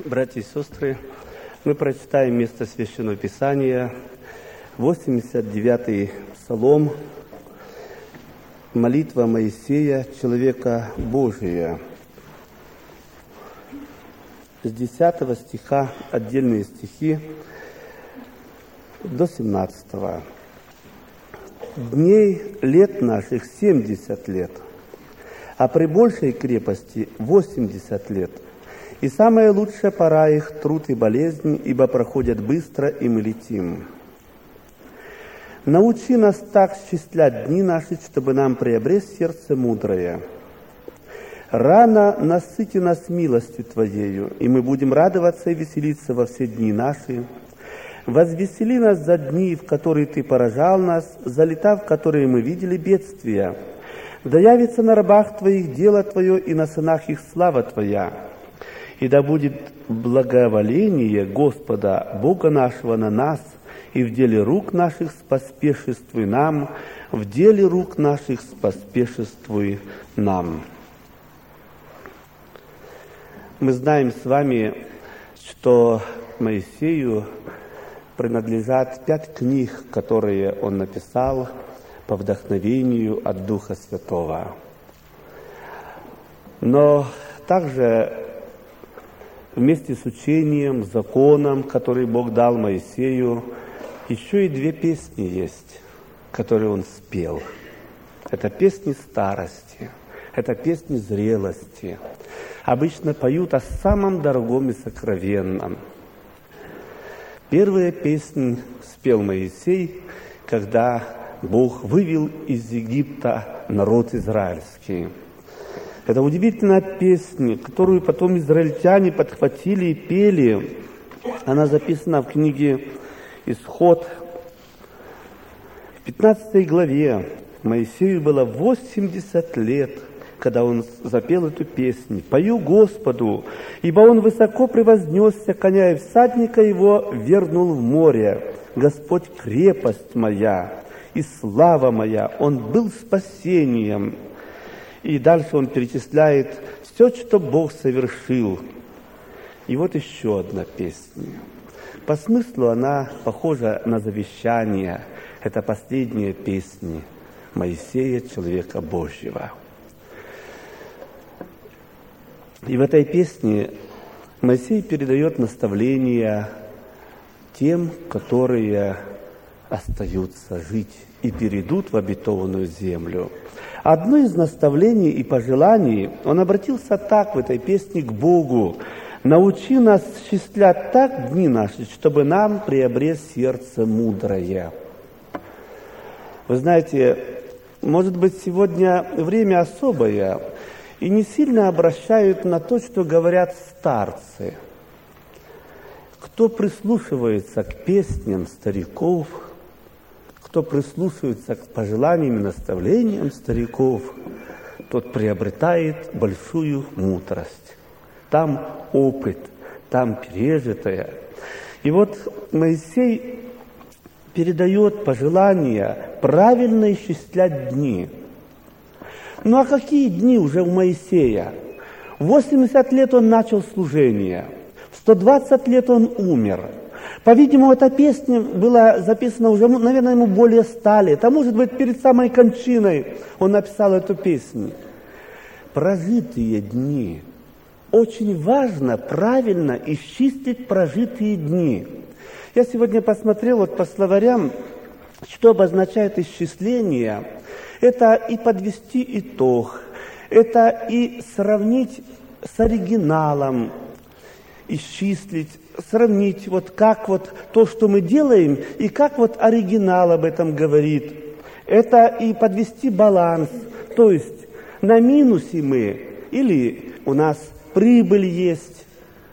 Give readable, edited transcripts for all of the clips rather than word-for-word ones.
Братья и сестры, мы прочитаем место Священного Писания, 89-й Псалом, молитва Моисея, человека Божия. С 10 стиха отдельные стихи до 17. «Дней лет наших 70 лет, а при большей крепости 80 лет. И самая лучшая пора их – труд и болезнь, ибо проходят быстро, и мы летим. Научи нас так счислять дни наши, чтобы нам приобрести сердце мудрое. Рано насыти нас милостью Твоею, и мы будем радоваться и веселиться во все дни наши. Возвесели нас за дни, в которые Ты поражал нас, за лета, в которые мы видели бедствия. Да явится на рабах Твоих дело Твое, и на сынах их слава Твоя. И да будет благоволение Господа, Бога нашего, на нас, и в деле рук наших споспешествуй нам, в деле рук наших споспешествуй нам». Мы знаем с вами, что Моисею принадлежат 5 книг, которые он написал по вдохновению от Духа Святого. Но также вместе с учением, законом, который Бог дал Моисею, еще и 2 песни есть, которые он спел. Это песни старости, это песни зрелости. Обычно поют о самом дорогом и сокровенном. Первая песня спел Моисей, когда Бог вывел из Египта народ израильский. Это удивительная песня, которую потом израильтяне подхватили и пели. Она записана в книге «Исход». В 15 главе Моисею было 80 лет, когда он запел эту песню. «Пою Господу, ибо Он высоко превознесся, коня и всадника Его вернул в море. Господь крепость моя и слава моя, Он был спасением». И дальше он перечисляет все, что Бог совершил. И вот еще одна песня. По смыслу она похожа на завещание. Это последняя песня Моисея, человека Божьего. И в этой песне Моисей передает наставления тем, которые остаются жить и перейдут в обетованную землю. Одно из наставлений и пожеланий, он обратился так в этой песне к Богу: «Научи нас счислять так дни наши, чтобы нам приобрести сердце мудрое». Вы знаете, может быть, сегодня время особое, и не сильно обращают на то, что говорят старцы. Кто прислушивается к песням стариков, кто прислушивается к пожеланиям и наставлениям стариков, тот приобретает большую мудрость. Там опыт, там пережитое. И вот Моисей передает пожелания правильно исчислять дни. Ну а какие дни уже у Моисея? В 80 лет он начал служение, в 120 лет он умер. По-видимому, эта песня была записана уже, наверное, ему более 100 лет. А может быть, перед самой кончиной он написал эту песню. Прожитые дни. Очень важно правильно исчислить прожитые дни. Я сегодня посмотрел вот по словарям, что обозначает исчисление. Это и подвести итог, это и сравнить с оригиналом, исчислить, сравнить вот как вот то, что мы делаем, и как вот оригинал об этом говорит. Это и подвести баланс, то есть на минусе мы или у нас прибыль есть.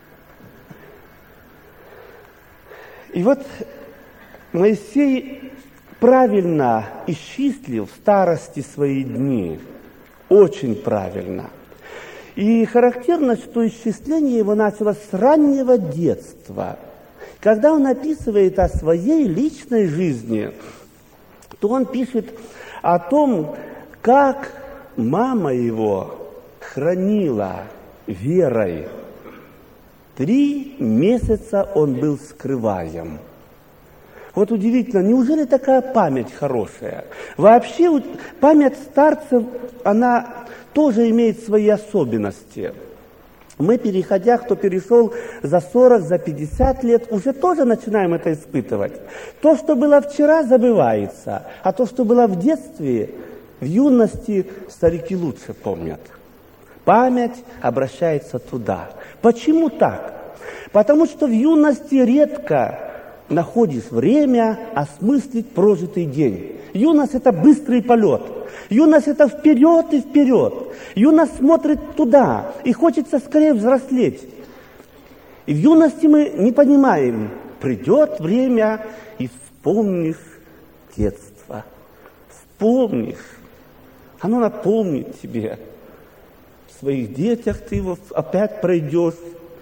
И вот Моисей правильно исчислил в старости свои дни, очень правильно. И характерно, что исчисление его началось с раннего детства. Когда он описывает о своей личной жизни, то он пишет о том, как мама его хранила верой 3 месяца он был скрываем. Вот удивительно, неужели такая память хорошая? Вообще память старцев, она тоже имеет свои особенности. Мы, переходя, кто перешел за 40, за 50 лет, уже тоже начинаем это испытывать. То, что было вчера, забывается, а то, что было в детстве, в юности, старики лучше помнят. Память обращается туда. Почему так? Потому что в юности редко находишь время осмыслить прожитый день. Юность – это быстрый полет. Юность – это вперед и вперед. Юность смотрит туда, и хочется скорее взрослеть. И в юности мы не понимаем, придет время, и вспомнишь детство. Вспомнишь. Оно напомнит тебе. В своих детях ты его опять пройдешь.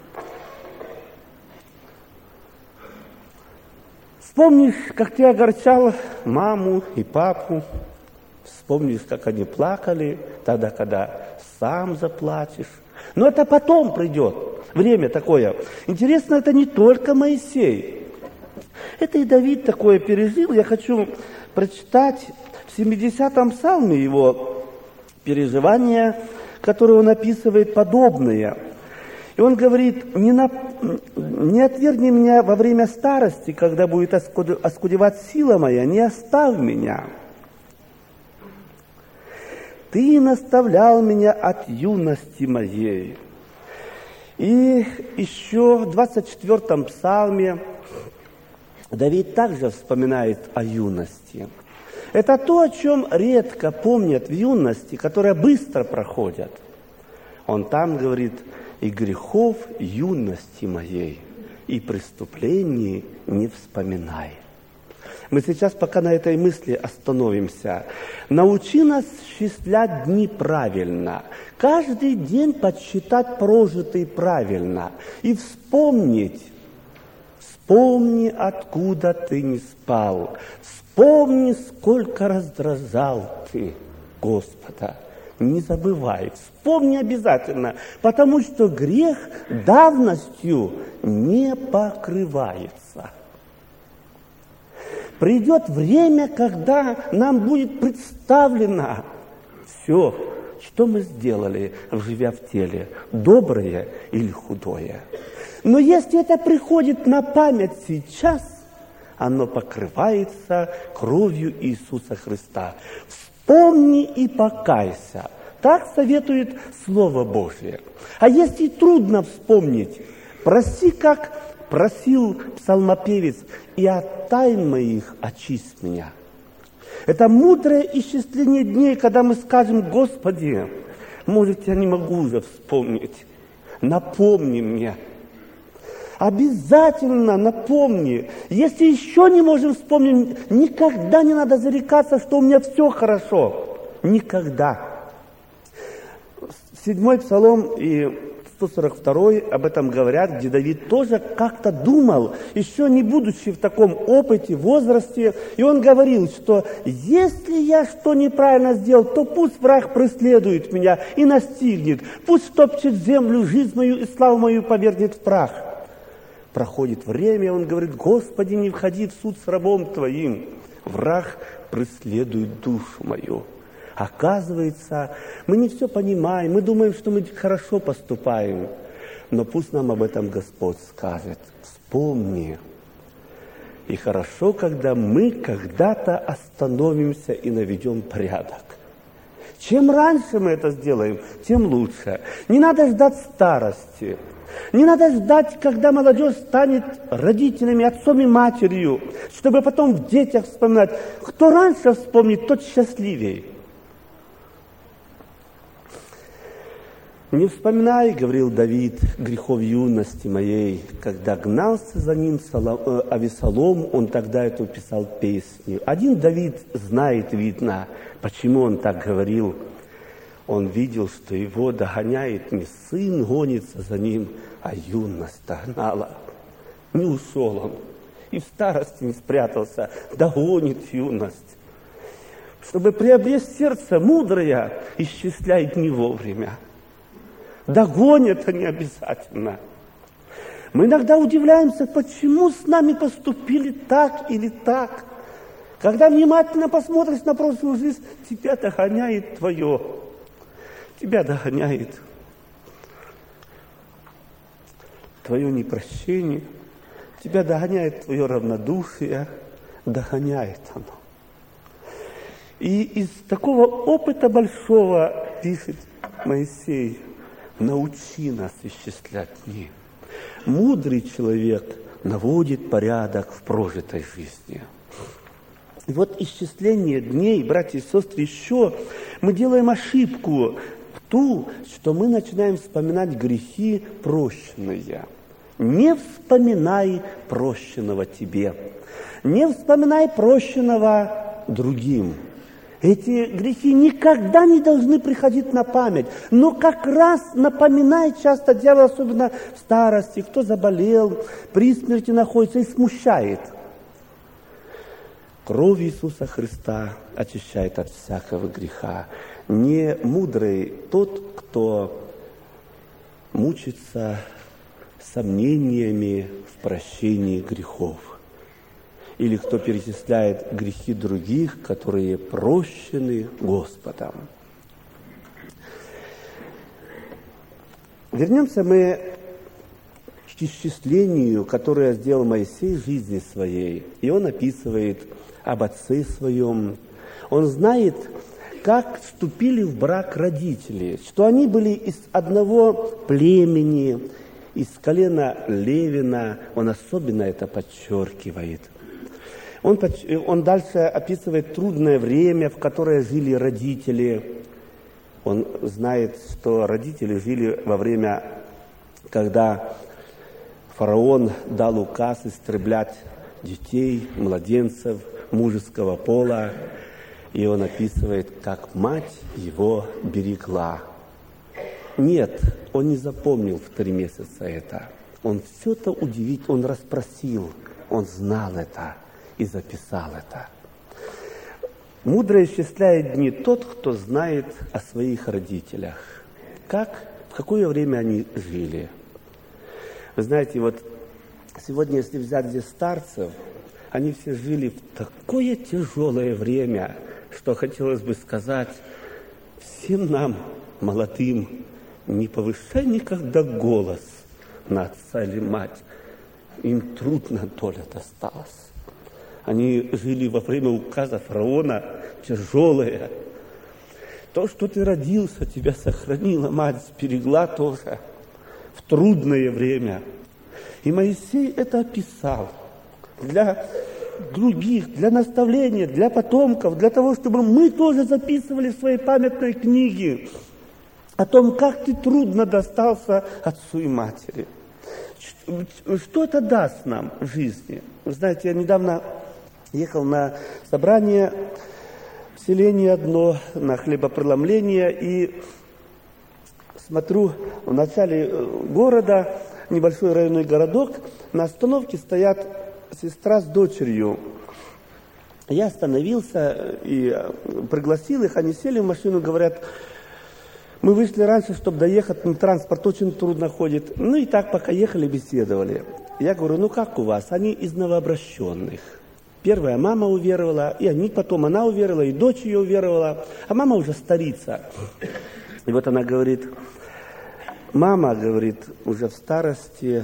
Вспомнишь, как ты огорчал маму и папу. Вспомнишь, как они плакали, тогда, когда сам заплачешь. Но это потом придет. Время такое. Интересно, это не только Моисей. Это и Давид такое пережил. Я хочу прочитать в 70-м псалме его переживания, которые он описывает подобные. И он говорит: не отвергни меня во время старости, когда будет оскудевать сила моя, не оставь меня. Ты наставлял меня от юности моей. И еще в 24-м псалме Давид также вспоминает о юности. Это то, о чем редко помнят в юности, которая быстро проходит. Он там говорит: и грехов юности моей, и преступлений не вспоминай. Мы сейчас пока на этой мысли остановимся. Научи нас счислять дни правильно, каждый день подсчитать прожитый правильно и вспомнить. Вспомни, откуда ты не спал, вспомни, сколько раздражал ты Господа. Не забывай, вспомни обязательно, потому что грех давностью не покрывается. Придет время, когда нам будет представлено все, что мы сделали, живя в теле, доброе или худое. Но если это приходит на память сейчас, оно покрывается кровью Иисуса Христа. Вспомни и покайся. Так советует Слово Божие. А если трудно вспомнить, проси, как просил псалмопевец: и от тайн моих очисть меня. Это мудрое исчисление дней, когда мы скажем: Господи, может, я не могу уже вспомнить. Напомни мне. Обязательно напомни. Если еще не можем вспомнить, никогда не надо зарекаться, что у меня все хорошо. Никогда. 7-й Псалом и 142-й об этом говорят, где Давид тоже как-то думал, еще не будучи в таком опыте, возрасте, и он говорил, что если я что неправильно сделал, то пусть враг преследует меня и настигнет, пусть топчет землю, жизнь мою и славу мою повергнет в прах. Проходит время, он говорит: Господи, не входи в суд с рабом Твоим, враг преследует душу мою. Оказывается, мы не все понимаем, мы думаем, что мы хорошо поступаем, но пусть нам об этом Господь скажет. Вспомни. И хорошо, когда мы когда-то остановимся и наведем порядок. Чем раньше мы это сделаем, тем лучше. Не надо ждать старости. Не надо ждать, когда молодежь станет родителями, отцом и матерью, чтобы потом в детях вспоминать. Кто раньше вспомнит, тот счастливей. «Не вспоминай, — говорил Давид, — грехов юности моей, когда гнался за ним Авесолом, он тогда эту писал песню». Один Давид знает, видно, почему он так говорил. Он видел, что его догоняет не сын, гонится за ним, а юность догнала. Не ушел он, и в старости не спрятался, догонит юность. Чтобы приобрести сердце мудрое, исчисляй дни вовремя. Догонят они обязательно. Мы иногда удивляемся, почему с нами поступили так или так. Когда внимательно посмотришь на прошлую жизнь, тебя догоняет твое. Тебя догоняет твое непрощение, тебя догоняет твое равнодушие, догоняет оно. И из такого опыта большого пишет Моисей: научи нас исчислять дни. Мудрый человек наводит порядок в прожитой жизни. И вот исчисление дней, братья и сестры, еще мы делаем ошибку в ту, что мы начинаем вспоминать грехи прощенные. Не вспоминай прощенного тебе. Не вспоминай прощенного другим. Эти грехи никогда не должны приходить на память. Но как раз напоминает часто дьявол, особенно в старости, кто заболел, при смерти находится, и смущает. Кровь Иисуса Христа очищает от всякого греха. Не мудрый тот, кто мучится сомнениями в прощении грехов. Или кто перечисляет грехи других, которые прощены Господом. Вернемся мы к исчислению, которое сделал Моисей в жизни своей. И он описывает об отце своем. Он знает, как вступили в брак родители, что они были из одного племени, из колена Левина. Он особенно это подчеркивает. Он дальше описывает трудное время, в которое жили родители. Он знает, что родители жили во время, когда фараон дал указ истреблять детей, младенцев мужеского пола. И он описывает, как мать его берегла. Нет, он не запомнил в 3 месяца это. Он все это удивительно, он расспросил, он знал это и записал это. Мудро исчисляет дни тот, кто знает о своих родителях. В какое время они жили. Вы знаете, вот сегодня, если взять здесь старцев, они все жили в такое тяжелое время, что хотелось бы сказать всем нам, молодым, не повышай никогда голос на отца или мать. Им трудно доля досталась. Они жили во время указа фараона тяжелое. То, что ты родился, тебя сохранила мать, сберегла тоже в трудное время. И Моисей это описал для других, для наставления, для потомков, для того, чтобы мы тоже записывали в своей памятной книге о том, как ты трудно достался отцу и матери. Что это даст нам в жизни? Вы знаете, я недавно ехал на собрание в селение одно, на хлебопреломление, и смотрю, в начале города, небольшой районный городок, на остановке стоят сестра с дочерью. Я остановился и пригласил их, они сели в машину, говорят: мы вышли раньше, чтобы доехать, транспорт очень трудно ходит. Ну и так, пока ехали, беседовали. Я говорю: ну как у вас? Они из новообращенных. Первая мама уверовала, и она уверовала, и дочь ее уверовала, а мама уже старица. И вот она говорит: мама, говорит, уже в старости,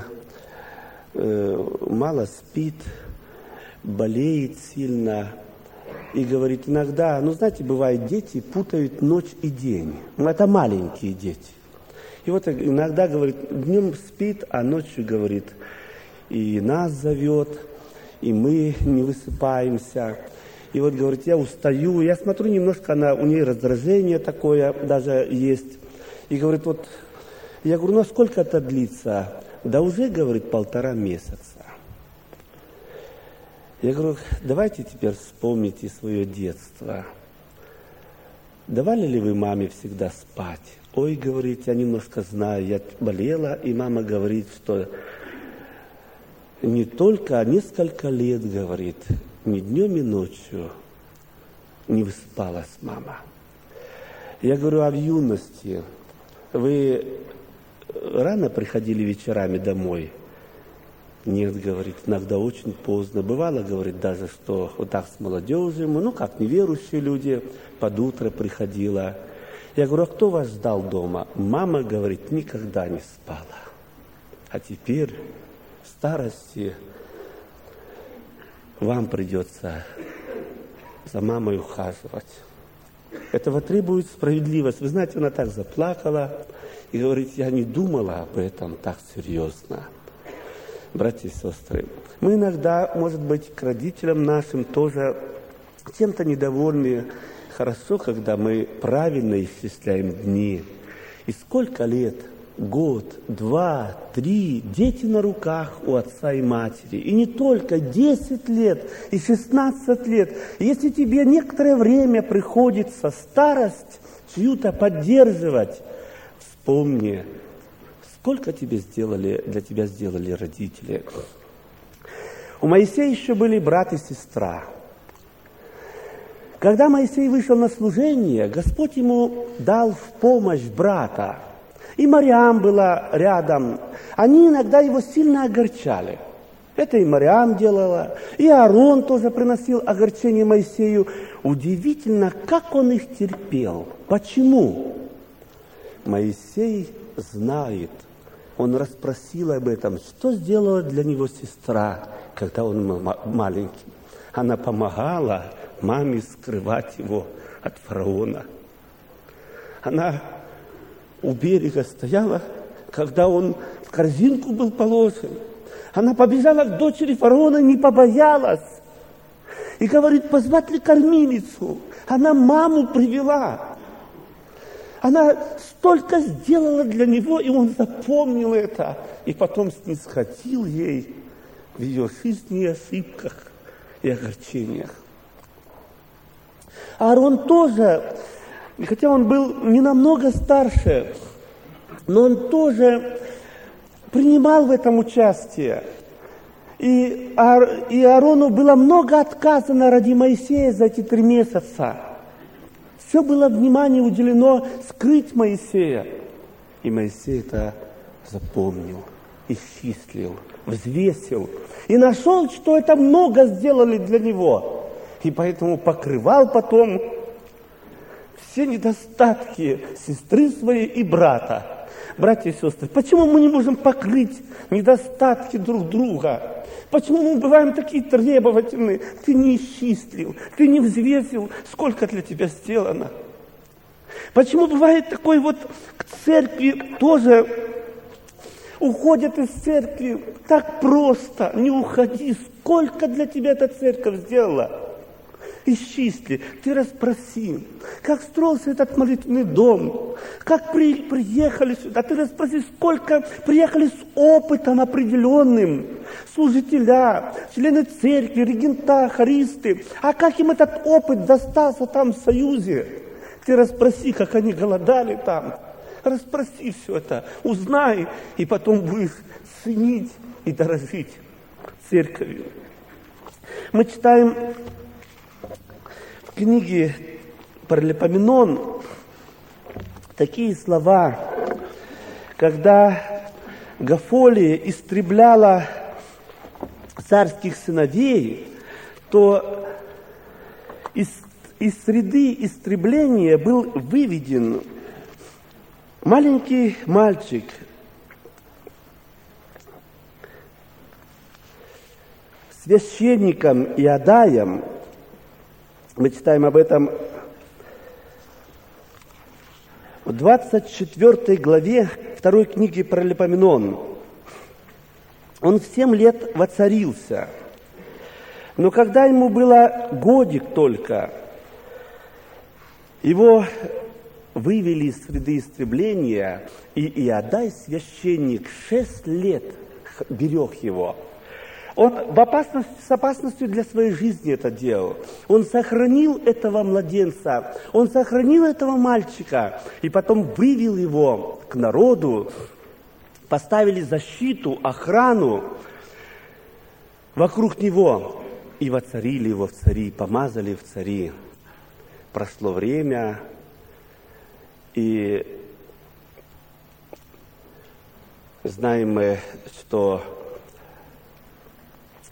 мало спит, болеет сильно. И говорит, иногда, знаете, бывает, дети путают ночь и день. Это маленькие дети. И вот иногда, говорит, днем спит, а ночью, говорит, и нас зовет, и мы не высыпаемся. И вот, говорит, я устаю, я смотрю, немножко у нее раздражение такое даже есть. И говорит, вот, я говорю, ну сколько это длится? Да уже, говорит, 1,5 месяца. Я говорю, давайте теперь вспомните свое детство. Давали ли вы маме всегда спать? Ой, говорит, я немножко знаю, я болела, и мама говорит, что не только, а несколько лет, говорит, ни днем, ни ночью не высыпалась мама. Я говорю, а в юности вы рано приходили вечерами домой? Нет, говорит, иногда очень поздно. Бывало, говорит, даже, что вот так с молодежью, как неверующие люди, под утро приходила. Я говорю, а кто вас ждал дома? Мама, говорит, никогда не спала. А теперь, в старости, вам придется за мамой ухаживать. Этого требует справедливость. Вы знаете, она так заплакала и говорит, я не думала об этом так серьезно. Братья и сестры, мы иногда, может быть, к родителям нашим тоже чем-то недовольны. Хорошо, когда мы правильно исчисляем дни. И сколько лет? Год, 2, 3, дети на руках у отца и матери. И не только 10 лет и 16 лет. Если тебе некоторое время приходится старость чью-то поддерживать, вспомни, сколько для тебя сделали родители. У Моисея еще были брат и сестра. Когда Моисей вышел на служение, Господь ему дал в помощь брата. И Мариам была рядом. Они иногда его сильно огорчали. Это и Мариам делала, и Аарон тоже приносил огорчение Моисею. Удивительно, как он их терпел. Почему? Моисей знает, он расспросил об этом, что сделала для него сестра, когда он маленький. Она помогала маме скрывать его от фараона. Она у берега стояла, когда он в корзинку был положен. Она побежала к дочери фараона, не побоялась. И говорит, позвать ли кормилицу? Она маму привела. Она столько сделала для него, и он запомнил это. И потом снисходил ей в ее жизни и ошибках, и огорчениях. Аарон тоже, хотя он был не намного старше, но он тоже принимал в этом участие. И Аарону было много отказано ради Моисея за эти 3 месяца. Все было внимание уделено скрыть Моисея. И Моисей это запомнил, исчислил, взвесил. И нашел, что это много сделали для него. И поэтому покрывал потом все недостатки сестры своей и брата. Братья и сестры, почему мы не можем покрыть недостатки друг друга? Почему мы бываем такие требовательные? Ты не исчислил, ты не взвесил, сколько для тебя сделано. Почему бывает такой вот к церкви тоже уходят из церкви так просто, не уходи, сколько для тебя эта церковь сделала? Исчисли, ты расспроси, как строился этот молитвенный дом, как приехали сюда, ты расспроси, сколько приехали с опытом определенным, служителя, члены церкви, регента, хористы, а как им этот опыт достался там в Союзе? Ты расспроси, как они голодали там, расспроси все это, узнай, и потом будешь ценить и дорожить церковью. Мы читаем в книге Паралипоменон такие слова, когда Гафолия истребляла царских сыновей, то из среды истребления был выведен маленький мальчик, священником Иодаем. Мы читаем об этом в 24 главе 2 книги Паралипоменон. Он в 7 лет воцарился, но когда ему было годик только, его вывели из среды истребления, и Иодай, священник, 6 лет берег его. Он с опасностью для своей жизни это делал. Он сохранил этого младенца, он сохранил этого мальчика, и потом вывел его к народу, поставили защиту, охрану вокруг него, и воцарили его в цари, помазали в цари. Прошло время, и знаем мы, что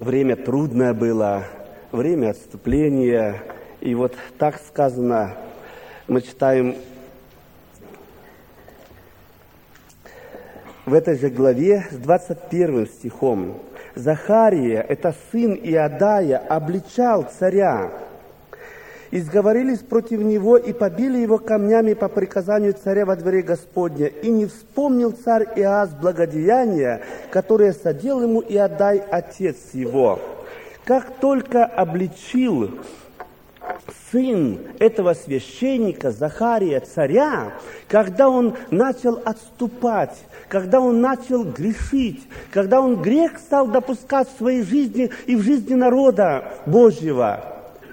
время трудное было, время отступления. И вот так сказано, мы читаем в этой же главе с 21 стихом. «Захария, это сын Иадая, обличал царя. И сговорились против него, и побили его камнями по приказанию царя во дворе Господня. И не вспомнил царь Иоас благодеяния, которое соделал ему Иадай, отец его». Как только обличил сын этого священника, Захария, царя, когда он начал отступать, когда он начал грешить, когда он грех стал допускать в своей жизни и в жизни народа Божьего,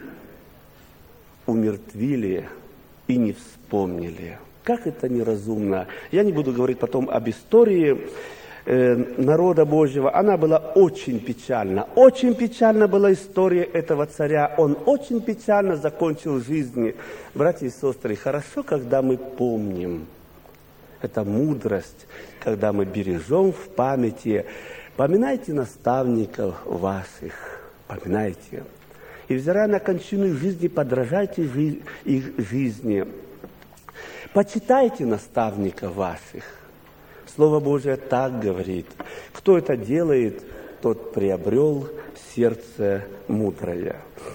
умертвили и не вспомнили. Как это неразумно. Я не буду говорить потом об истории народа Божьего. Она была очень печальна. Очень печальна была история этого царя. Он очень печально закончил жизнь. Братья и сестры, хорошо, когда мы помним. Это мудрость, когда мы бережем в памяти. Поминайте наставников ваших. Поминайте. И, взирая на кончину их жизни, подражайте их жизни. Почитайте наставников ваших. Слово Божие так говорит. Кто это делает, тот приобрел сердце мудрое.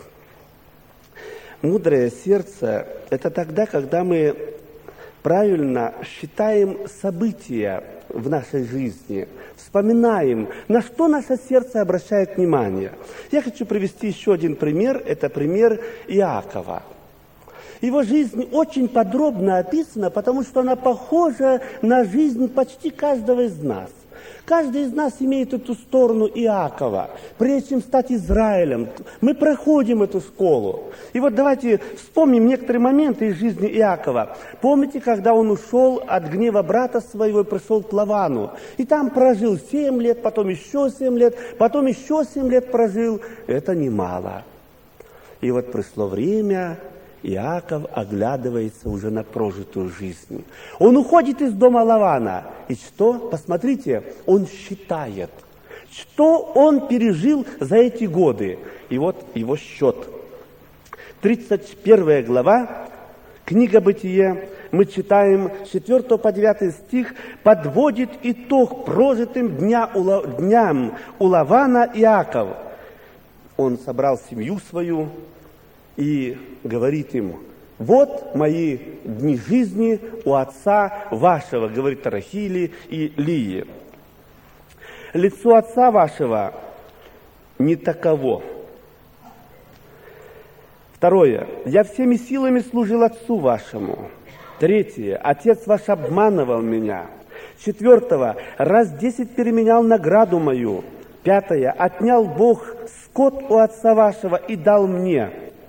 Мудрое сердце – это тогда, когда мы правильно считаем события в нашей жизни, вспоминаем, на что наше сердце обращает внимание. Я хочу привести еще один пример. Это пример Иакова. Его жизнь очень подробно описана, потому что она похожа на жизнь почти каждого из нас. Каждый из нас имеет эту сторону Иакова. Прежде чем стать Израилем, мы проходим эту школу. И вот давайте вспомним некоторые моменты из жизни Иакова. Помните, когда он ушел от гнева брата своего и пришел к Лавану? И там прожил 7 лет, потом еще 7 лет, потом еще 7 лет прожил. Это немало. И вот пришло время, Иаков оглядывается уже на прожитую жизнь. Он уходит из дома Лавана. И что? Посмотрите, он считает, что он пережил за эти годы. И вот его счет. 31 глава, книга Бытие, мы читаем 4 по 9 стих, подводит итог прожитым дням у Лавана Иаков. Он собрал семью свою и говорит им: вот мои дни жизни у отца вашего, говорит Рахили и Лии. Лицо отца вашего не таково. Второе. Я всеми силами служил отцу вашему. Третье. Отец ваш обманывал меня. Четвертое. Раз 10 переменял награду мою. Пятое. Отнял Бог скот у отца вашего и дал мне.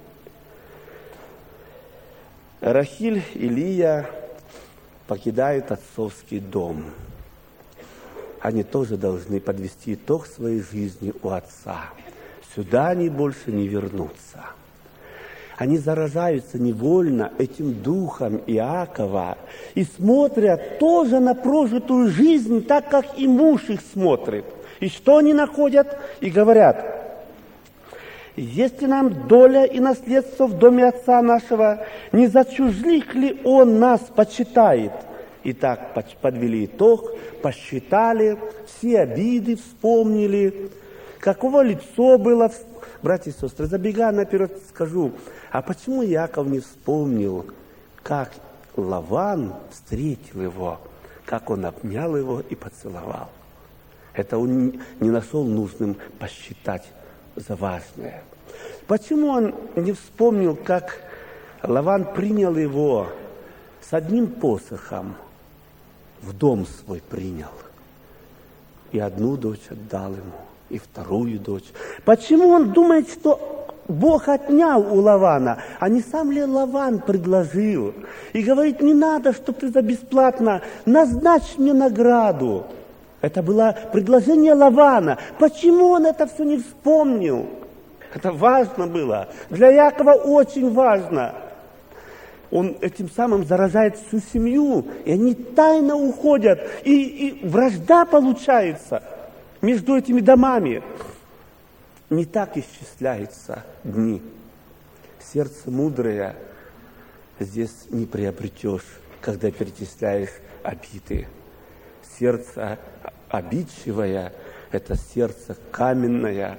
Рахиль и Лия покидают отцовский дом. Они тоже должны подвести итог своей жизни у отца. Сюда они больше не вернутся. Они заражаются невольно этим духом Иакова и смотрят тоже на прожитую жизнь, так как и муж их смотрит. И что они находят? И говорят: если нам доля и наследство в доме отца нашего, не за чужих ли он нас почитает? И так подвели итог, посчитали, все обиды вспомнили, каково лицо было. Братья и сестры, забегая наперед, скажу, а почему Иаков не вспомнил, как Лаван встретил его, как он обнял его и поцеловал? Это он не нашел нужным посчитать за важное. Почему он не вспомнил, как Лаван принял его с одним посохом, в дом свой принял, и одну дочь отдал ему, и вторую дочь? Почему он думает, что Бог отнял у Лавана, а не сам ли Лаван предложил? И говорит: не надо, чтобы ты за бесплатно, назначь мне награду. Это было предложение Лавана. Почему он это все не вспомнил? Это важно было. Для Иакова очень важно. Он этим самым заражает всю семью, и они тайно уходят. И вражда получается между этими домами. Не так исчисляются дни. Сердце мудрое здесь не приобретешь, когда перечисляешь обиды. Сердце обидчивое – это сердце каменное.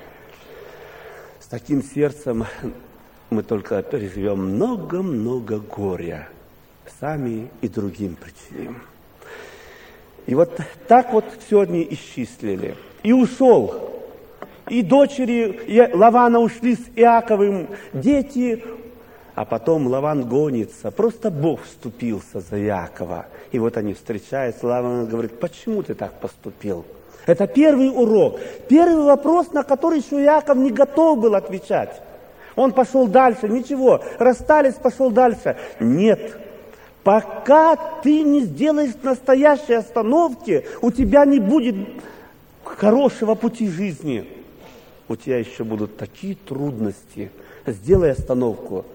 С таким сердцем мы только переживем много-много горя, сами и другим причиним. И вот так вот все они исчислили. И ушел. И дочери Лавана ушли с Иаковым, дети, а потом Лаван гонится. Просто Бог вступился за Иакова. И вот они встречаются, Лаван говорит: почему ты так поступил? Это первый урок, первый вопрос, на который еще Иаков не готов был отвечать. Он пошел дальше, ничего, расстались, пошел дальше. Нет, пока ты не сделаешь настоящей остановки, у тебя не будет хорошего пути жизни. У тебя еще будут такие трудности. Сделай остановку.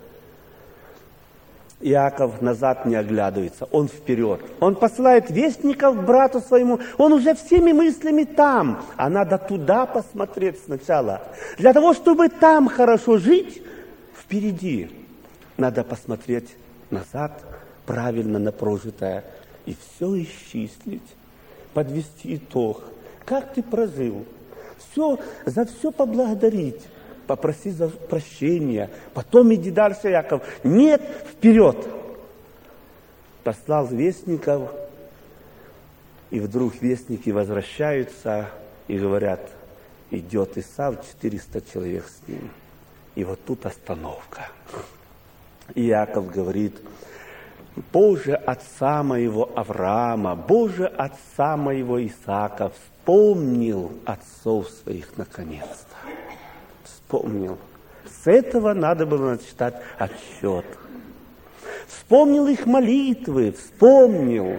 Иаков назад не оглядывается, он вперед. Он посылает вестников брату своему, он уже всеми мыслями там. А надо туда посмотреть сначала. Для того, чтобы там хорошо жить, впереди надо посмотреть назад, правильно на прожитое, и все исчислить, подвести итог. Как ты прожил? За все поблагодарить, попроси за прощения, потом иди дальше, Иаков. Нет, вперед! Послал вестников, и вдруг вестники возвращаются и говорят: идет Исав, 400 человек с ним. И вот тут остановка. И Иаков говорит: Боже, отца моего Авраама, Боже, отца моего Исаака, вспомнил отцов своих наконец-то. Вспомнил. С этого надо было начитать отсчет. Вспомнил их молитвы, вспомнил.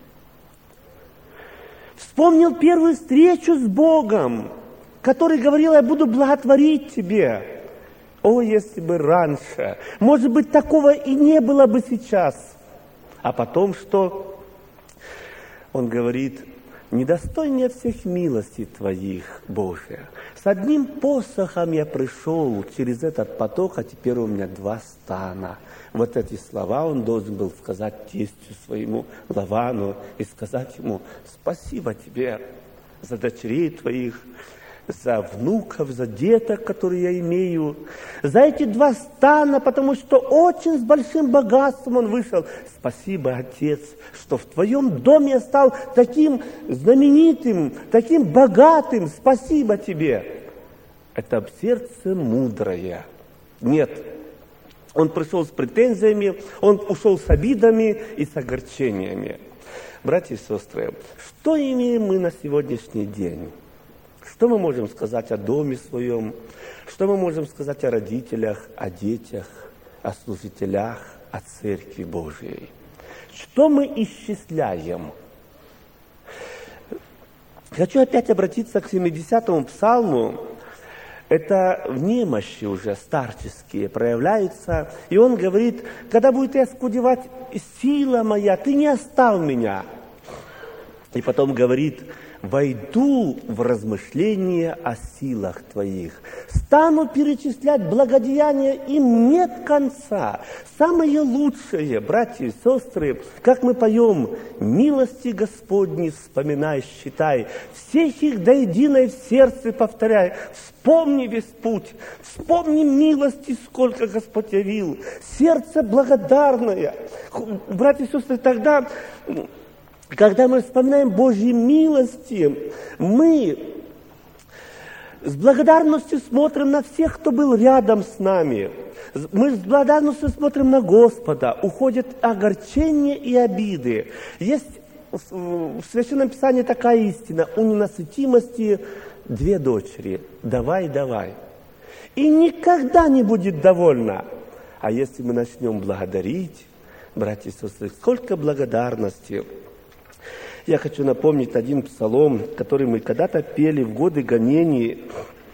Вспомнил первую встречу с Богом, который говорил: я буду благотворить тебе. О, если бы раньше. Может быть, такого и не было бы сейчас. А потом что? Он говорит: недостойнее всех милостей Твоих, Боже. С одним посохом я пришел через этот поток, а теперь у меня 2 стана. Вот эти слова он должен был сказать тестю своему Лавану и сказать ему: спасибо тебе за дочерей твоих, за внуков, за деток, которые я имею, за эти 2 стана, потому что очень с большим богатством он вышел. Спасибо, Отец, что в Твоем доме я стал таким знаменитым, таким богатым. Спасибо Тебе. Это сердце мудрое. Нет, он пришел с претензиями, он ушел с обидами и с огорчениями. Братья и сестры, что имеем мы на сегодняшний день? Что мы можем сказать о доме своем? Что мы можем сказать о родителях, о детях, о служителях, о Церкви Божией? Что мы исчисляем? Хочу опять обратиться к 70-му псалму. Это в немощи уже старческие проявляются. И он говорит: когда будет я скудевать, сила моя, ты не оставь меня. И потом говорит: войду в размышления о силах Твоих, стану перечислять благодеяния, им нет конца. Самое лучшее, братья и сестры, как мы поем: милости Господни вспоминай, считай, всех их до единой в сердце повторяй. Вспомни весь путь, вспомни милости, сколько Господь явил. Сердце благодарное. Братья и сестры, тогда, когда мы вспоминаем Божьи милости, мы с благодарностью смотрим на всех, кто был рядом с нами. Мы с благодарностью смотрим на Господа. Уходят огорчения и обиды. Есть в Священном Писании такая истина: у ненасытимости 2 дочери. Давай, давай. И никогда не будет довольна. А если мы начнем благодарить, братья и сестры, сколько благодарности. Я хочу напомнить один псалом, который мы когда-то пели в годы гонений.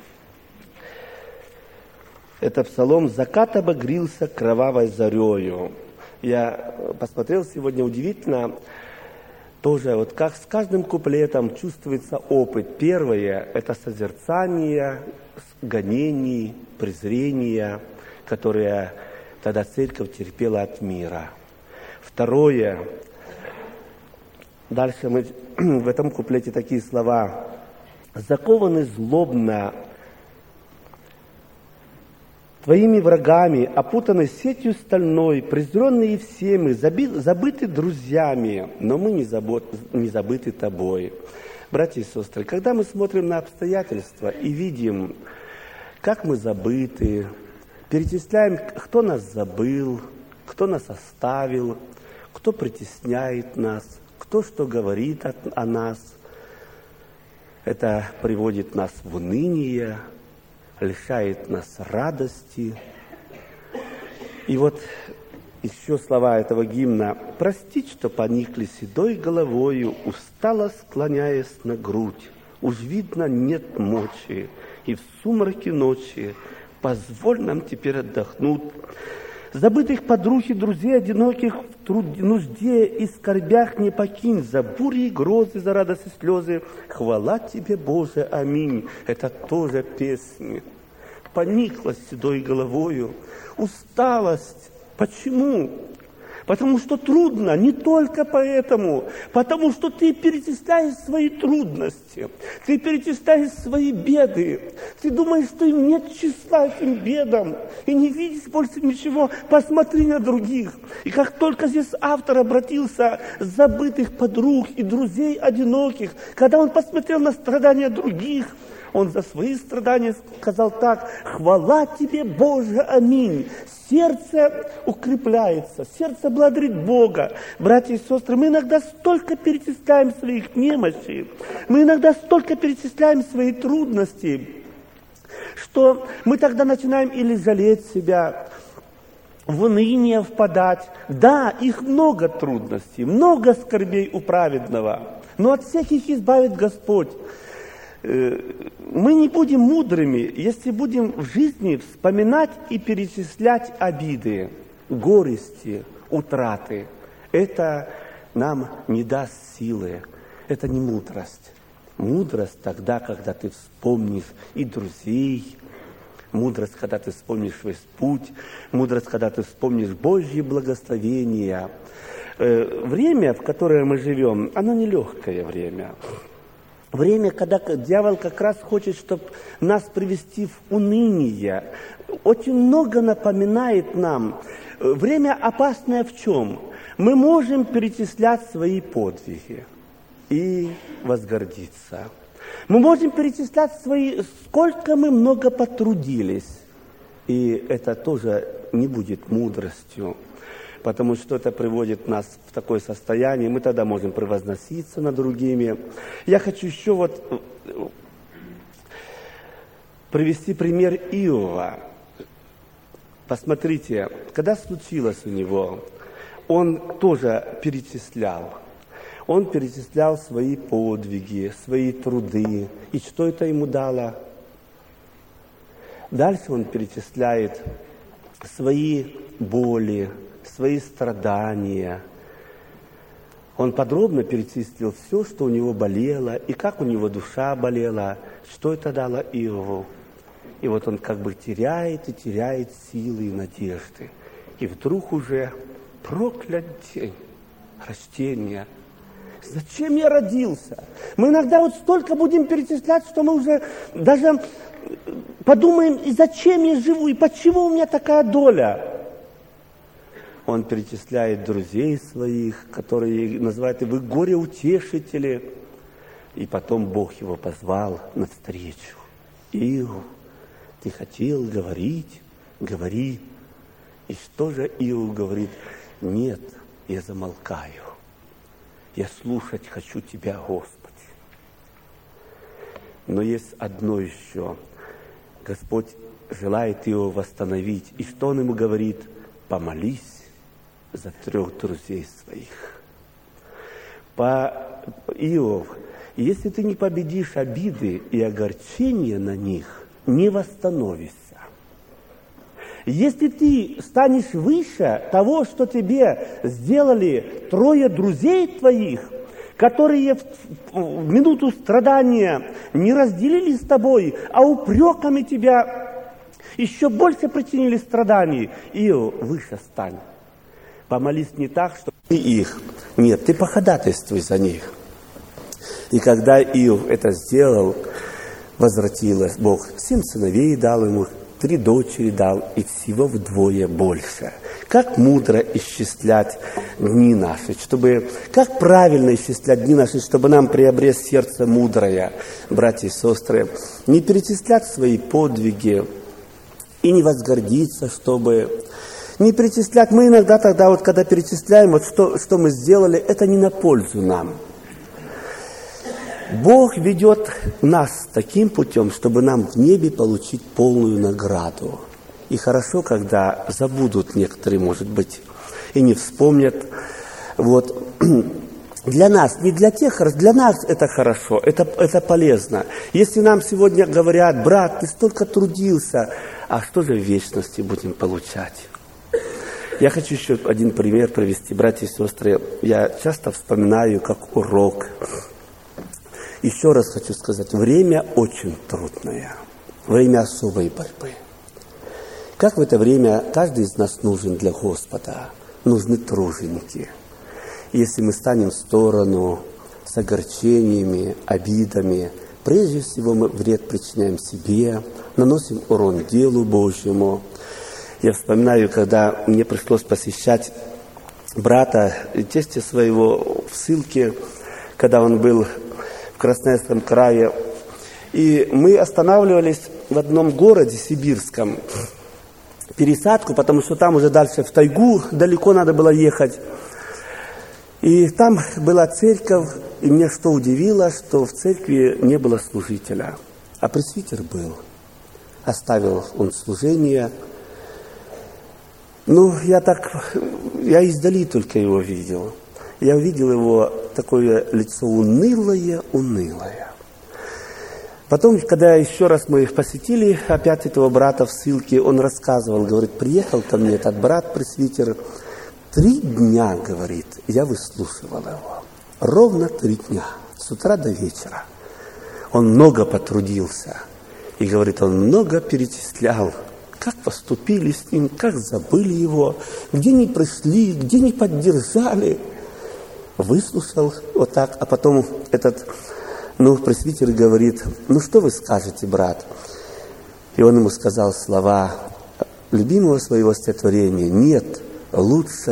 Это псалом «Закат обогрился кровавой зарею». Я посмотрел сегодня, удивительно, тоже вот как с каждым куплетом чувствуется опыт. Первое – это созерцание гонений, презрения, которые тогда церковь терпела от мира. Второе, дальше мы в этом куплете такие слова: «Закованы злобно твоими врагами, опутаны сетью стальной, презренные всеми, забыты друзьями, но мы не забыты тобой». Братья и сестры, когда мы смотрим на обстоятельства и видим, как мы забыты, перечисляем, кто нас забыл, кто нас оставил, кто притесняет нас, кто что говорит о нас, это приводит нас в уныние, лишает нас радости. И вот еще слова этого гимна: «Простить, что поникли седой головою, устало склоняясь на грудь, уж видно нет мочи, и в сумраке ночи позволь нам теперь отдохнуть. Забытых подруг и друзей одиноких в нужде и скорбях не покинь, за бури и грозы, за радости и слезы. Хвала тебе, Боже, аминь». Это тоже песни. Поникла седой головою, усталость. Почему? Потому что трудно, не только поэтому, потому что ты перечисляешь свои трудности, ты перечисляешь свои беды, ты думаешь, что им нет числа этим бедам, и не видишь больше ничего, посмотри на других. И как только здесь автор обратился к забытых подруг и друзей одиноких, когда он посмотрел на страдания других, он за свои страдания сказал так: «Хвала тебе, Боже, аминь». Сердце укрепляется, сердце благодарит Бога. Братья и сестры, мы иногда столько перечисляем своих немощей, мы иногда столько перечисляем свои трудности, что мы тогда начинаем или жалеть себя, в уныние впадать. Да, их много трудностей, много скорбей у праведного, но от всех их избавит Господь. Мы не будем мудрыми, если будем в жизни вспоминать и перечислять обиды, горести, утраты. Это нам не даст силы, это не мудрость. Мудрость тогда, когда ты вспомнишь и друзей, мудрость, когда ты вспомнишь свой путь, мудрость, когда ты вспомнишь Божьи благословения. Время, в которое мы живем, оно нелегкое время. Время, когда дьявол как раз хочет, чтобы нас привести в уныние. Очень много напоминает нам. Время опасное в чем? Мы можем перечислять свои подвиги и возгордиться. Мы можем перечислять сколько мы много потрудились. И это тоже не будет мудростью, потому что это приводит нас в такое состояние, мы тогда можем превозноситься над другими. Я хочу еще привести пример Иова. Посмотрите, когда случилось у него, он тоже перечислял. Он перечислял свои подвиги, свои труды. И что это ему дало? Дальше он перечисляет свои боли, свои страдания. Он подробно перечислил все, что у него болело, и как у него душа болела, что это дало Иову. И вот он как бы теряет и теряет силы и надежды. И вдруг уже проклят день рождения. Зачем я родился? Мы иногда столько будем перечислять, что мы уже даже подумаем, и зачем я живу, и почему у меня такая доля. Он перечисляет друзей своих, которые называют его горе-утешители. И потом Бог его позвал навстречу. Иов, ты хотел говорить? Говори. И что же Иов говорит? Нет, я замолкаю. Я слушать хочу тебя, Господи. Но есть одно еще. Господь желает его восстановить. И что он ему говорит? Помолись за 3 друзей своих. Иов, если ты не победишь обиды и огорчения на них, не восстановишься. Если ты станешь выше того, что тебе сделали 3 друзей твоих, которые в минуту страдания не разделили с тобой, а упреками тебя еще больше причинили страданий. Иов, выше стань. Помолись не так, что ты их. Нет, ты походатайствуй за них. И когда Иов это сделал, возвратилось Бог. 7 сыновей дал ему, 3 дочери дал, и всего вдвое больше. Как мудро исчислять дни наши, как правильно исчислять дни наши, чтобы нам приобрести сердце мудрое, братья и сестры, не перечислять свои подвиги и не возгордиться, чтобы не перечислять. Мы иногда тогда, когда перечисляем, что мы сделали, это не на пользу нам. Бог ведет нас таким путем, чтобы нам в небе получить полную награду. И хорошо, когда забудут некоторые, может быть, и не вспомнят. Для нас, не для тех, для нас это хорошо, это полезно. Если нам сегодня говорят: брат, ты столько трудился, а что же в вечности будем получать? Я хочу еще один пример привести, братья и сестры. Я часто вспоминаю как урок. Еще раз хочу сказать, время очень трудное, время особой борьбы. Как в это время каждый из нас нужен для Господа? Нужны труженики. Если мы станем в сторону с огорчениями, обидами, прежде всего мы вред причиняем себе, наносим урон делу Божьему. Я вспоминаю, когда мне пришлось посещать брата, тестя своего в ссылке, когда он был в Красноярском крае. И мы останавливались в одном городе сибирском, пересадку, потому что там уже дальше в тайгу далеко надо было ехать. И там была церковь, и меня что удивило, что в церкви не было служителя, а пресвитер был. Оставил он служение. Я издали только его видел. Я увидел его такое лицо унылое. Потом, когда еще раз мы их посетили, опять этого брата в ссылке, он рассказывал, говорит, приехал ко мне этот брат-пресвитер, 3 дня, говорит, я выслушивал его. Ровно 3 дня, с утра до вечера. Он много потрудился. И, говорит, он много перечислял, как поступили с ним, как забыли его, где не пришли, где не поддержали. Выслушал вот так, а потом этот пресвитер говорит, что вы скажете, брат? И он ему сказал слова любимого своего стихотворения: нет, лучше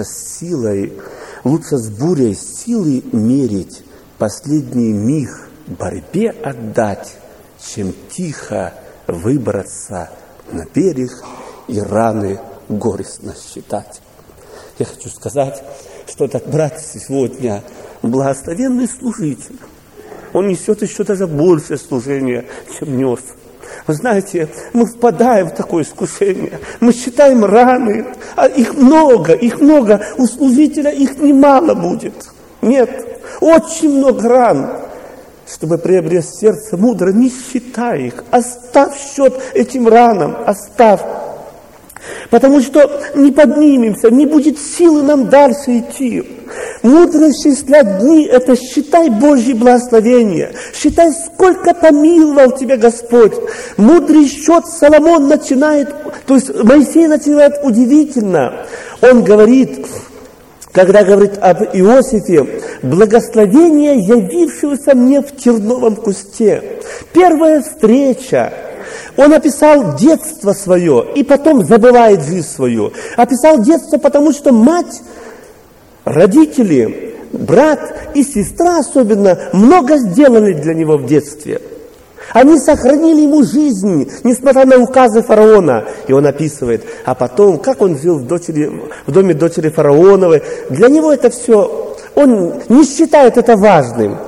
с бурей силы мерить, последний миг борьбе отдать, чем тихо выбраться на берег и раны горестно считать. Я хочу сказать, что этот брат сегодня благословенный служитель. Он несет еще даже больше служения, чем нес. Вы знаете, мы впадаем в такое искушение. Мы считаем раны, а их много. У служителя их немало будет. Нет, очень много ран. Чтобы приобрести сердце мудро, не считай их. Оставь счет этим ранам, оставь. Потому что не поднимемся, не будет силы нам дальше идти. Мудро счислять дни – это считай Божье благословение. Считай, сколько помиловал тебе Господь. Мудрый счет Соломон начинает, то есть Моисей начинает удивительно. Он говорит, когда говорит об Иосифе, благословение, явившегося мне в терновом кусте. Первая встреча. Он описал детство свое, и потом забывает жизнь свою. Описал детство, потому что мать, родители, брат и сестра особенно много сделали для него в детстве. Они сохранили ему жизнь, несмотря на указы фараона. И он описывает, а потом, как он жил в доме дочери фараоновой. Для него это все, он не считает это важным.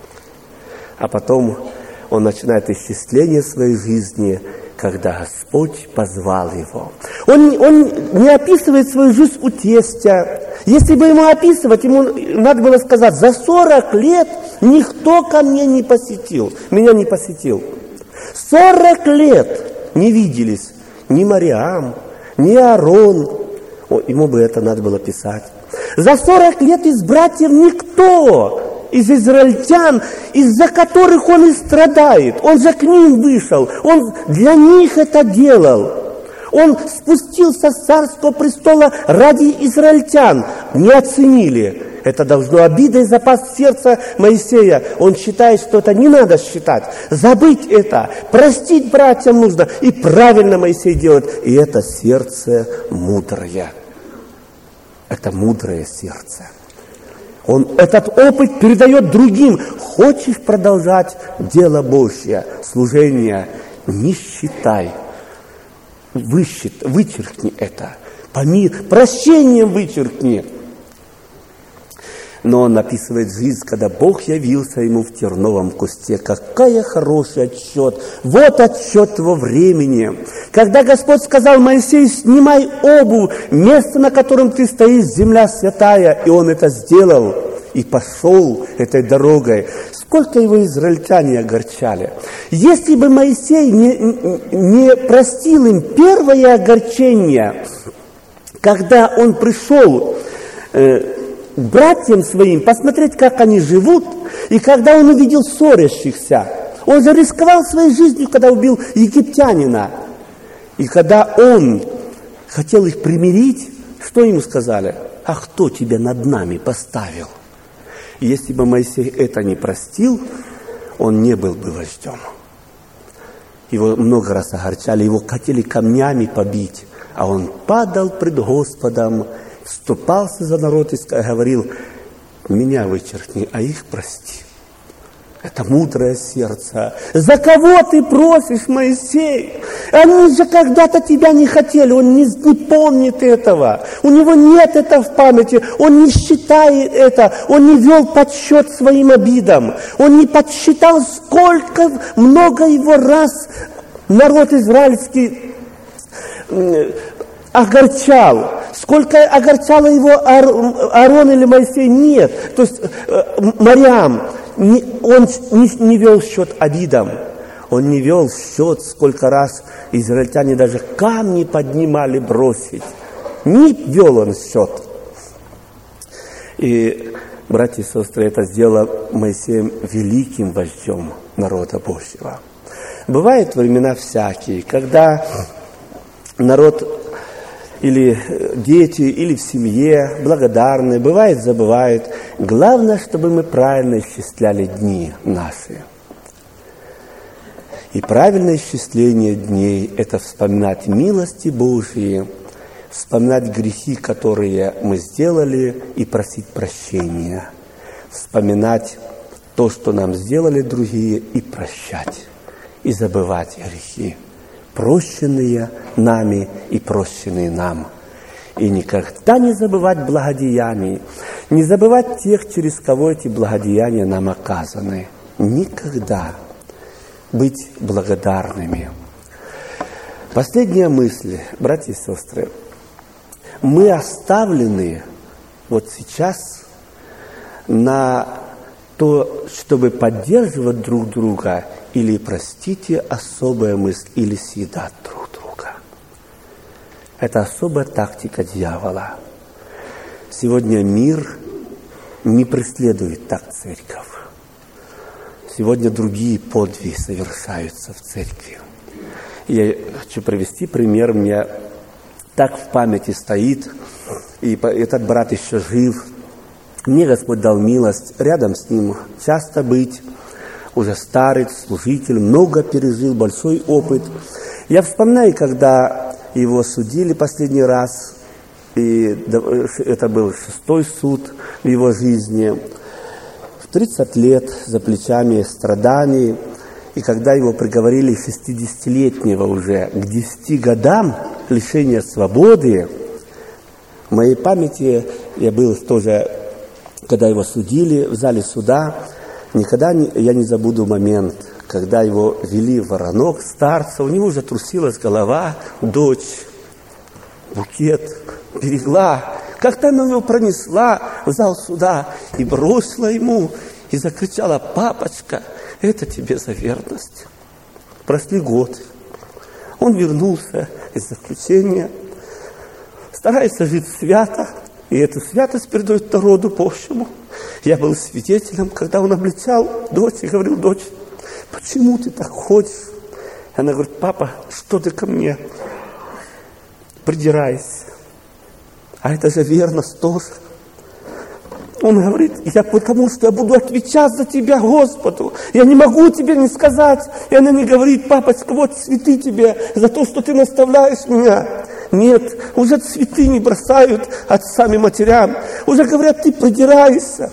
А потом он начинает исчисление своей жизни, когда Господь позвал его. Он не описывает свою жизнь у тестя. Если бы ему описывать, ему надо было сказать, за 40 лет никто ко мне не посетил, меня не посетил. 40 лет не виделись ни Мариам, ни Аарон. Ему бы это надо было писать. За 40 лет из братьев никто из израильтян, из-за которых он и страдает. Он же к ним вышел, он для них это делал. Он спустился с царского престола ради израильтян. Не оценили. Это должно обидой запасть сердца Моисея. Он считает, что это не надо считать. Забыть это, простить братьям нужно. И правильно Моисей делает. И это сердце мудрое. Это мудрое сердце. Он этот опыт передает другим. Хочешь продолжать дело Божье, служение, не считай. Вычеркни это. Прощением вычеркни. Но он описывает жизнь, когда Бог явился ему в терновом кусте. Какой хороший отсчет. Вот отсчет его времени. Когда Господь сказал Моисею: снимай обувь, место, на котором ты стоишь, земля святая. И он это сделал. И пошел этой дорогой. Сколько его израильтяне огорчали. Если бы Моисей не простил им первое огорчение, когда он пришел к братьям своим, посмотреть, как они живут, и когда он увидел ссорящихся, он же рисковал своей жизнью, когда убил египтянина. И когда он хотел их примирить, что ему сказали? А кто тебя над нами поставил? И если бы Моисей это не простил, он не был бы вождем. Его много раз огорчали, его хотели камнями побить, а он падал пред Господом, вступался за народ и говорил: меня вычеркни, а их прости. Это мудрое сердце. За кого ты просишь, Моисей? Они же когда-то тебя не хотели, он не помнит этого. У него нет этого в памяти, он не считает это, он не вел подсчет своим обидам. Он не подсчитал, сколько много его раз народ израильский огорчал. Сколько огорчало его Аарон или Моисей? Нет. То есть Марьям. Он не вел счет обидам. Он не вел счет, сколько раз израильтяне даже камни поднимали бросить. Не вел он счет. И, братья и сестры, это сделало Моисеем великим вождем народа Божьего. Бывают времена всякие, когда народ или дети, или в семье благодарны, бывает, забывают. Главное, чтобы мы правильно исчисляли дни наши. И правильное исчисление дней – это вспоминать милости Божьи, вспоминать грехи, которые мы сделали, и просить прощения. Вспоминать то, что нам сделали другие, и прощать, и забывать грехи. Прощенные нами и прощенные нам. И никогда не забывать благодеяний, не забывать тех, через кого эти благодеяния нам оказаны. Никогда быть благодарными. Последняя мысль, братья и сестры. Мы оставлены вот сейчас на то, чтобы поддерживать друг друга, или, простите, особая мысль, или съедать друг друга. Это особая тактика дьявола. Сегодня мир не преследует так церковь. Сегодня другие подвиги совершаются в церкви. Я хочу привести пример, мне так в памяти стоит, и этот брат еще жив. Мне Господь дал милость рядом с ним часто быть. Уже старый служитель, много пережил, большой опыт. Я вспоминаю, когда его судили последний раз, и это был 6-й суд в его жизни, в 30 лет за плечами страданий, и когда его приговорили 60-летнего уже к 10 годам лишения свободы, в моей памяти я был тоже, когда его судили в зале суда. Никогда я не забуду момент, когда его вели в воронок старца, у него уже трусилась голова, дочь, букет берегла. Как-то она его пронесла в зал суда и бросила ему, и закричала: «Папочка, это тебе за верность». Прошли годы. Он вернулся из заключения, старается жить свято, И эту святость передает народу Божьему. Я был свидетелем, когда он обличал дочь и говорил: дочь, почему ты так ходишь? И она говорит: папа, что ты ко мне придираешься? А это же верность тоже. Он говорит: я потому что я буду отвечать за тебя Господу. Я не могу тебе не сказать. И она не говорит: папочка, вот цветы тебе за то, что ты наставляешь меня. Нет, уже цветы не бросают отцам и матерям. Уже говорят: ты придираешься.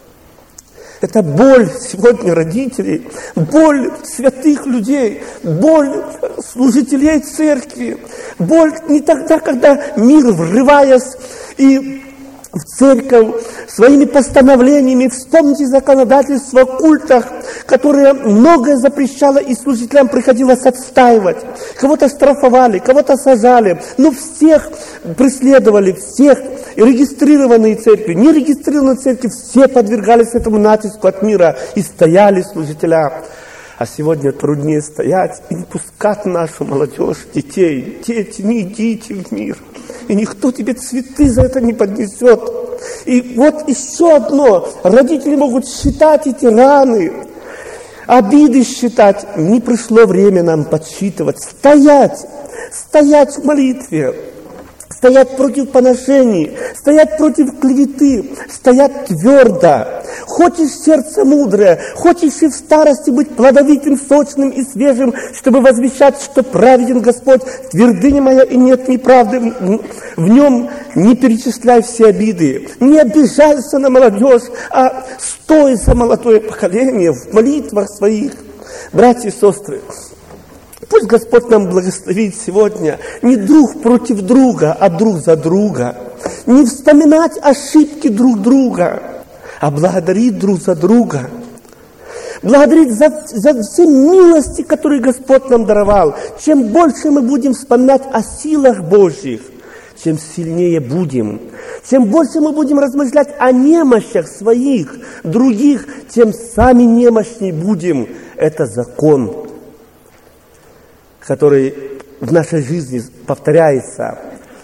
Это боль сегодня родителей, боль святых людей, боль служителей церкви, боль не тогда, когда мир, врываясь и в церковь своими постановлениями, вспомните законодательство о культах, которое многое запрещало, и служителям приходилось отстаивать. Кого-то штрафовали, кого-то сажали, но всех преследовали, всех регистрированные церкви, нерегистрированные церкви, все подвергались этому натиску от мира и стояли служителя. А сегодня труднее стоять и не пускать нашу молодежь, детей. Дети, не идите в мир. И никто тебе цветы за это не поднесет. И вот еще одно. Родители могут считать эти раны, обиды считать. Не пришло время нам подсчитывать. Стоять в молитве. Стоять против поношений, стоять против клеветы, стоять твердо. Хочешь сердце мудрое, хочешь и в старости быть плодовитым, сочным и свежим, чтобы возвещать, что праведен Господь, твердыня моя, и нет неправды в нем. Не перечисляй все обиды, не обижайся на молодежь, а стой за молодое поколение в молитвах своих. Братья и сестры, пусть Господь нам благословит сегодня не друг против друга, а друг за друга. Не вспоминать ошибки друг друга, а благодарить друг за друга. Благодарить за все милости, которые Господь нам даровал. Чем больше мы будем вспоминать о силах Божьих, тем сильнее будем. Чем больше мы будем размышлять о немощах своих, других, тем сами немощней будем. Это закон, который в нашей жизни повторяется.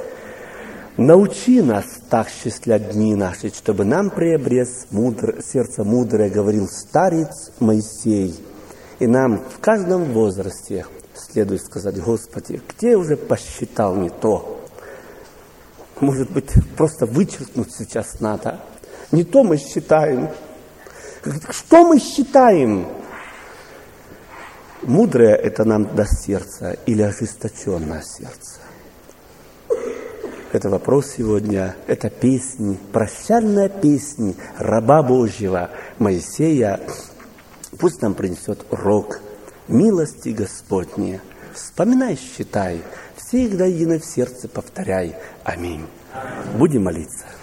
Научи нас так счислять дни наши, чтобы нам приобрес сердце мудрое, говорил старец Моисей. И нам в каждом возрасте следует сказать: Господи, где уже посчитал не то? Может быть, просто вычеркнуть сейчас надо. Не то мы считаем. Что мы считаем? Мудрое это нам даст сердце или ожесточенное сердце? Это вопрос сегодня, это песни, прощальная песня раба Божьего Моисея. Пусть нам принесет урок милости Господне. Вспоминай, считай, всегда едино в сердце повторяй. Аминь. Будем молиться.